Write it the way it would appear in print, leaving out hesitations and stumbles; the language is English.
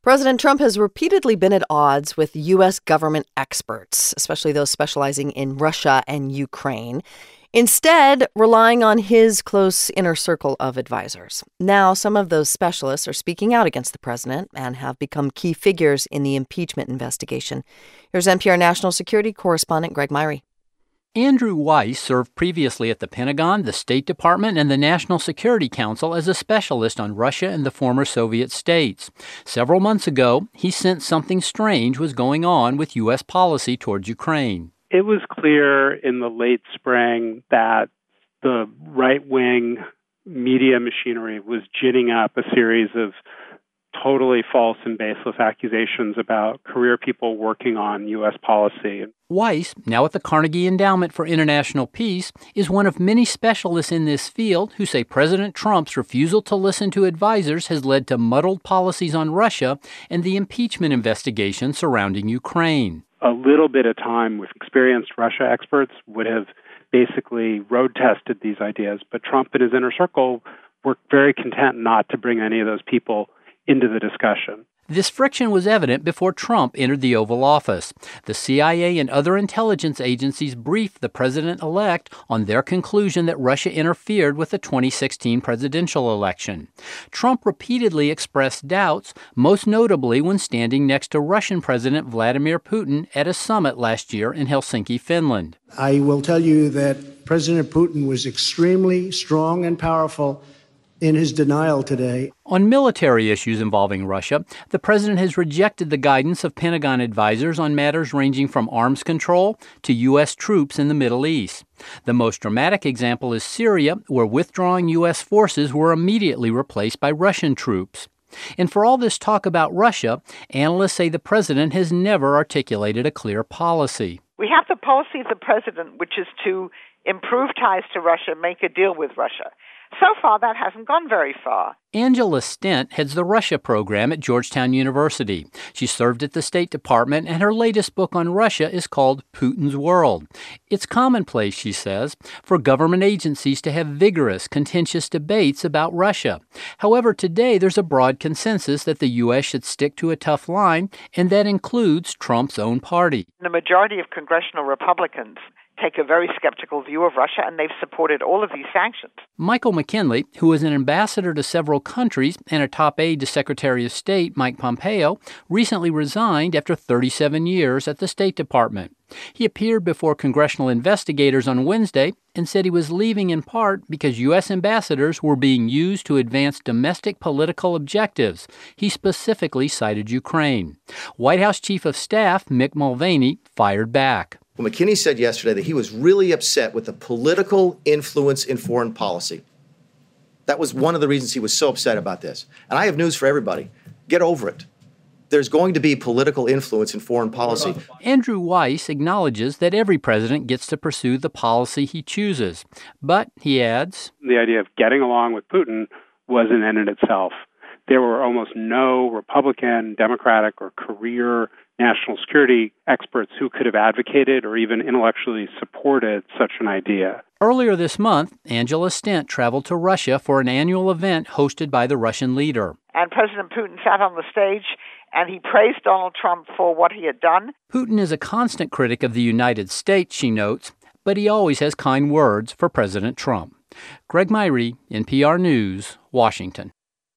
President Trump has repeatedly been at odds with U.S. government experts, especially those specializing in Russia and Ukraine, instead relying on his close inner circle of advisors. Now, some of those specialists are speaking out against the president and have become key figures in the impeachment investigation. Here's NPR national security correspondent Greg Myrie. Andrew Weiss served previously at the Pentagon, the State Department, and the National Security Council as a specialist on Russia and the former Soviet states. Several months ago, he sensed something strange was going on with U.S. policy towards Ukraine. It was clear in the late spring that the right-wing media machinery was ginning up a series of totally false and baseless accusations about career people working on U.S. policy. Weiss, now at the Carnegie Endowment for International Peace, is one of many specialists in this field who say President Trump's refusal to listen to advisors has led to muddled policies on Russia and the impeachment investigation surrounding Ukraine. A little bit of time with experienced Russia experts would have basically road tested these ideas, but Trump and his inner circle were very content not to bring any of those people into the discussion. This friction was evident before Trump entered the Oval Office. The CIA and other intelligence agencies briefed the president-elect on their conclusion that Russia interfered with the 2016 presidential election. Trump repeatedly expressed doubts, most notably when standing next to Russian President Vladimir Putin at a summit last year in Helsinki, Finland. I will tell you that President Putin was extremely strong and powerful in his denial today. On military issues involving Russia, the president has rejected the guidance of Pentagon advisors on matters ranging from arms control to U.S. troops in the Middle East. The most dramatic example is Syria, where withdrawing U.S. forces were immediately replaced by Russian troops. And for all this talk about Russia, analysts say the president has never articulated a clear policy. We have the policy of the president, which is to improve ties to Russia, make a deal with Russia. So far, that hasn't gone very far. Angela Stent heads the Russia program at Georgetown University. She served at the State Department, and her latest book on Russia is called Putin's World. It's commonplace, she says, for government agencies to have vigorous, contentious debates about Russia. However, today there's a broad consensus that the U.S. should stick to a tough line, and that includes Trump's own party. The majority of congressional Republicans take a very skeptical view of Russia, and they've supported all of these sanctions. Michael McKinley, who is an ambassador to several countries and a top aide to Secretary of State Mike Pompeo, recently resigned after 37 years at the State Department. He appeared before congressional investigators on Wednesday and said he was leaving in part because U.S. ambassadors were being used to advance domestic political objectives. He specifically cited Ukraine. White House Chief of Staff Mick Mulvaney fired back. Well, McKinney said yesterday that he was really upset with the political influence in foreign policy. That was one of the reasons he was so upset about this. And I have news for everybody. Get over it. There's going to be political influence in foreign policy. Andrew Weiss acknowledges that every president gets to pursue the policy he chooses. But, he adds, the idea of getting along with Putin was an end in itself. There were almost no Republican, Democratic, or career national security experts who could have advocated or even intellectually supported such an idea. Earlier this month, Angela Stent traveled to Russia for an annual event hosted by the Russian leader. And President Putin sat on the stage and he praised Donald Trump for what he had done. Putin is a constant critic of the United States, she notes, but he always has kind words for President Trump. Greg Myrie, NPR News, Washington.